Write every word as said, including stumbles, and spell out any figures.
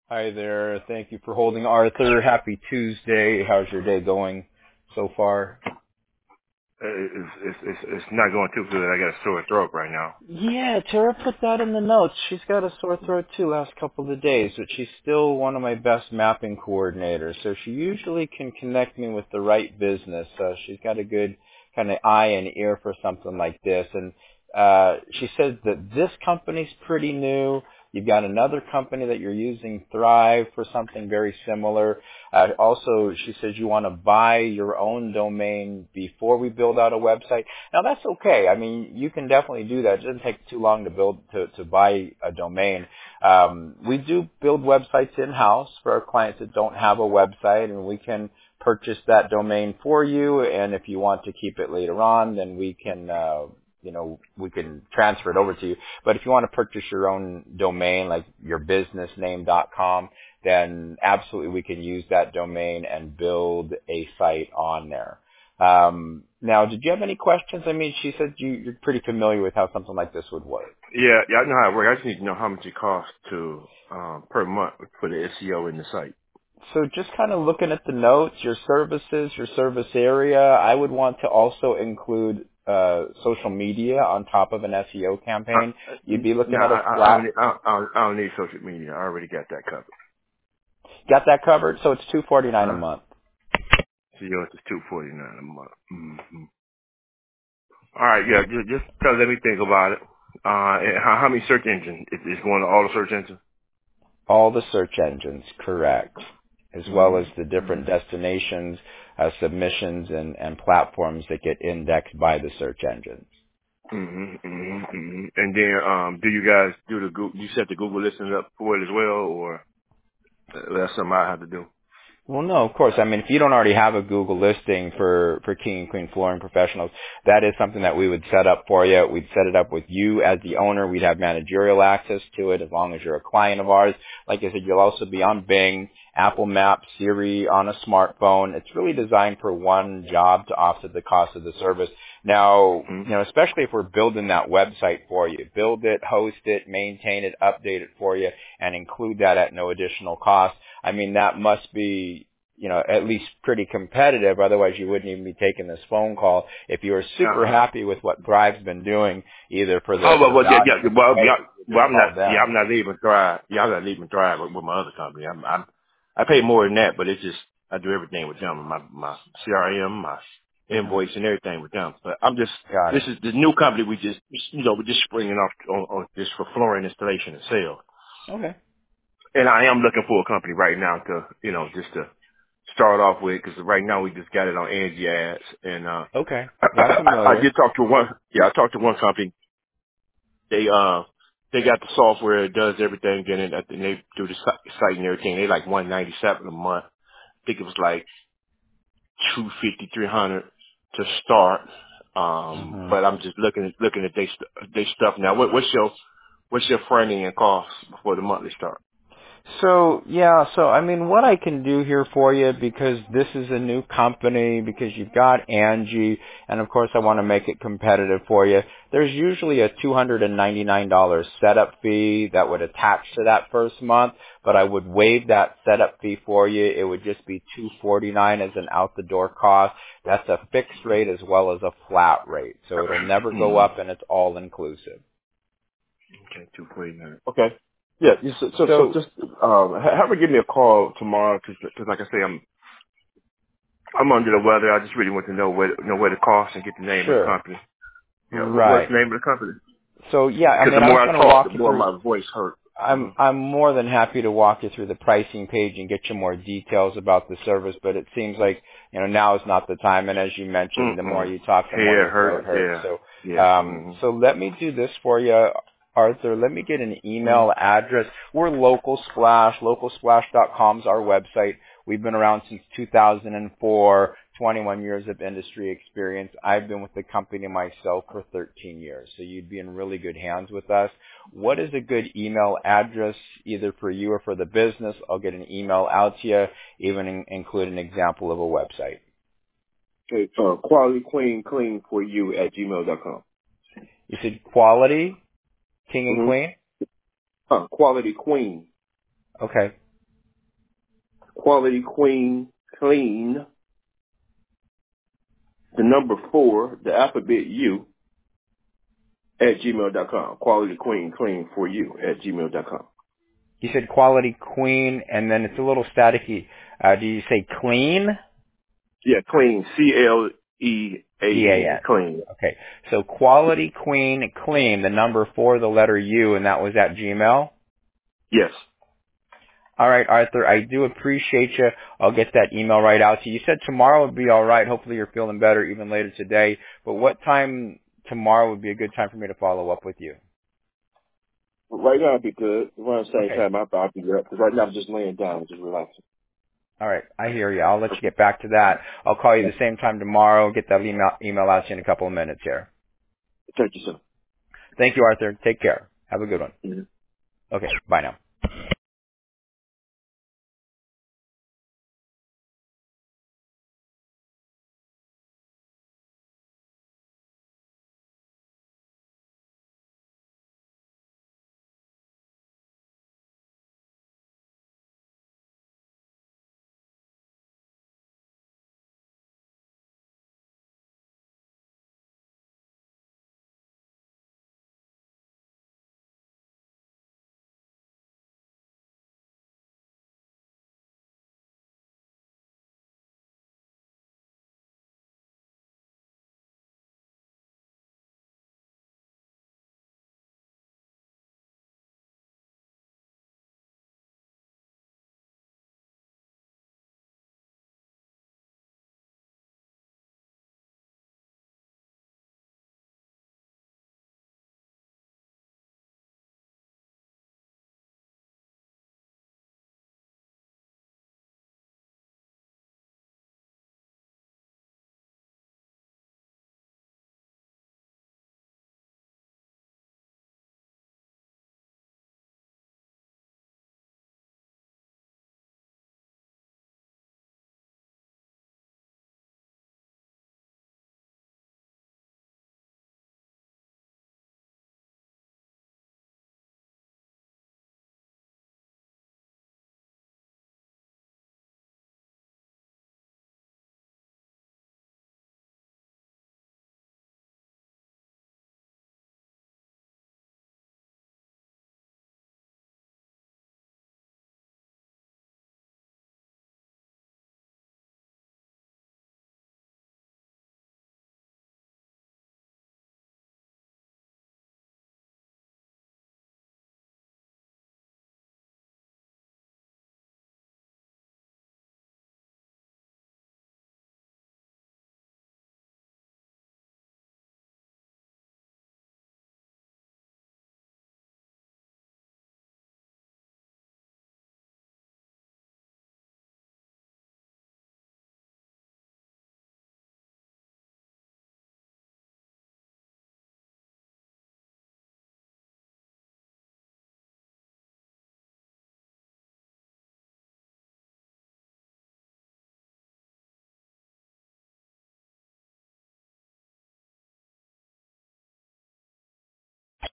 Hi there. Thank you for holding, Arthur. Happy Tuesday. How's your day going so far? It's, it's, it's, it's not going too good. I got a sore throat right now. Yeah, Tara put that in the notes. She's got a sore throat too last couple of days, but she's still one of my best mapping coordinators. So she usually can connect me with the right business. So she's got a good kind of eye and ear for something like this. And uh, she says that this company's pretty new. You've got another company that you're using, Thrive, for something very similar. Uh, also, she says you want to buy your own domain before we build out a website. Now, that's okay. I mean, you can definitely do that. It doesn't take too long to build to, to buy a domain. Um, we do build websites in-house for our clients that don't have a website, and we can purchase that domain for you. And if you want to keep it later on, then we can uh, you know, we can transfer it over to you. But if you want to purchase your own domain, like your business name dot com, then absolutely we can use that domain and build a site on there. Um, now, did you have any questions? I mean, she said you, you're pretty familiar with how something like this would work. Yeah, yeah, I know how it works. I just need to know how much it costs to um, per month for the S E O in the site. So just kind of looking at the notes, your services, your service area, I would want to also include uh, social media on top of an S E O campaign. Uh, You'd be looking no, at I, a I, I, don't flat. need, I, don't, I don't need social media. I already got that covered. Got that covered? So it's two forty-nine a Huh? month. S E O is two forty nine a month. Mm-hmm. All right, yeah, just, just tell, let me think about it. Uh, and how, how many search engines? Is is going to all the search engines? All the search engines, correct, as well as the Mm-hmm. different destinations, uh, submissions, and, and platforms that get indexed by the search engines. Mm-hmm, mm-hmm, mm-hmm. And then, um, do you guys do the Google, you set the Google listings up for it as well, or that's something I have to do? Well, no, of course. I mean, if you don't already have a Google listing for, for King and Queen Flooring Professionals, that is something that we would set up for you. We'd set it up with you as the owner. We'd have managerial access to it as long as you're a client of ours. Like I said, you'll also be on Bing, Apple Maps, Siri on a smartphone. It's really designed for one job to offset the cost of the service. Now, Mm-hmm. you know, especially if we're building that website for you, build it, host it, maintain it, update it for you, and include that at no additional cost. I mean, that must be, you know, at least pretty competitive. Otherwise, you wouldn't even be taking this phone call. If you were super Uh-huh. happy with what Thrive's been doing, either for Oh, the, well, the well, yeah, value yeah, of the well, price, yeah, you would well, just I'm not, call yeah, them. I'm not leaving Thrive. Yeah, I'm not leaving Thrive with, with my other company. I'm, I'm, I pay more than that, but it's just, I do everything with them. My, my C R M, my hmm invoice and everything with them. But I'm just, Got this it. is the new company we just, you know, we're just springing off on, on this for flooring installation and sale. Okay. And I am looking for a company right now to, you know, just to start off with, because right now we just got it on Angie ads. And, uh, Okay. Yeah, I'm I familiar. did talk to one, yeah, I talked to one company. They, uh, they got the software, it does everything, and then and they do the si- site and everything. They like one ninety seven a month. I think it was like two fifty, three hundred to start. Um, hmm but I'm just looking at looking at they st- they stuff now. What, what's your what's your fronting and cost before the monthly start? So, yeah, so I mean, what I can do here for you, because this is a new company, because you've got Angie, and of course I want to make it competitive for you, there's usually a two hundred ninety-nine dollars setup fee that would attach to that first month, but I would waive that setup fee for you. It would just be two hundred forty-nine dollars as an out-the-door cost. That's a fixed rate as well as a flat rate, so it'll never go Mm. up, and it's all inclusive. Okay, two forty nine. Okay. Yeah. you- So so, so So, just um, ha- have her give me a call tomorrow because like I say I'm I'm under the weather. I just really want to know where know where the cost and get the name of the sure. company. Yeah. What, what's Right. the name of the company? So yeah, I Because the mean, I more was I going to talk, the walk you more through. my voice hurt. I'm Uh-huh. I'm more than happy to walk you through the pricing page and get you more details about the service, but it seems like you know now is not the time. And as you mentioned, the more Mm-mm. you talk, the more Head your throat hurt. hurts. Yeah. So Yeah. um, Mm-hmm. so let me do this for you, Arthur. Let me get an Mm-hmm. email address. We're Local Splash. Local Splash dot com is our website. We've been around since two thousand four. twenty-one years of industry experience. I've been with the company myself for thirteen years, so you'd be in really good hands with us. What is a good email address either for you or for the business? I'll get an email out to you, even in, include an example of a website. Okay. Uh, quality queen clean for you at gmail dot com. You said quality, king and Mm-hmm. queen? Uh, quality queen. Okay. Quality Queen Clean, the number four, the alphabet U, at gmail dot com. Quality Queen Clean for you at gmail dot com. You said Quality Queen, and then it's a little staticky. Uh, do you say clean? Yeah, Clean, C L E A N, Clean. Okay, so Quality Queen Clean, the number four, the letter U, and that was at Gmail? Yes. All right, Arthur, I do appreciate you. I'll get that email right out to you. You said tomorrow would be all right. Hopefully you're feeling better even later today. But what time tomorrow would be a good time for me to follow up with you? Right now it'd be good. Around the same Okay. time, I'll I'll be up. Because right now I'm just laying down, just relaxing. All right, I hear you. I'll let you get back to that. I'll call you the same time tomorrow. Get that email, email out to you in a couple of minutes here. Thank you, sir. Thank you, Arthur. Take care. Have a good one. Mm-hmm. Okay, bye now.